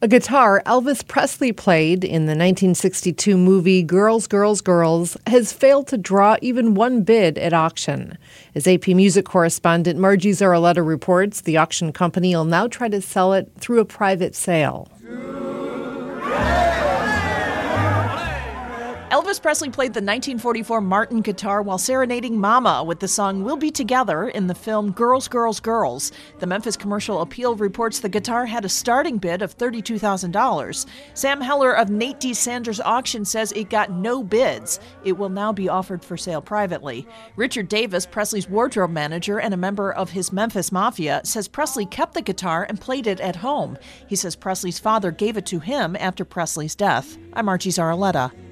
A guitar Elvis Presley played in the 1962 movie Girls, Girls, Girls has failed to draw even one bid at auction. As AP Music correspondent Margie Zaraletta reports, the auction company will now try to sell it through a private sale. Elvis Presley played the 1944 Martin guitar while serenading Mama with the song We'll Be Together in the film Girls, Girls, Girls. The Memphis Commercial Appeal reports the guitar had a starting bid of $32,000. Sam Heller of Nate D. Sanders Auction says it got no bids. It will now be offered for sale privately. Richard Davis, Presley's wardrobe manager and a member of his Memphis Mafia, says Presley kept the guitar and played it at home. He says Presley's father gave it to him after Presley's death. I'm Margie Zaraletta.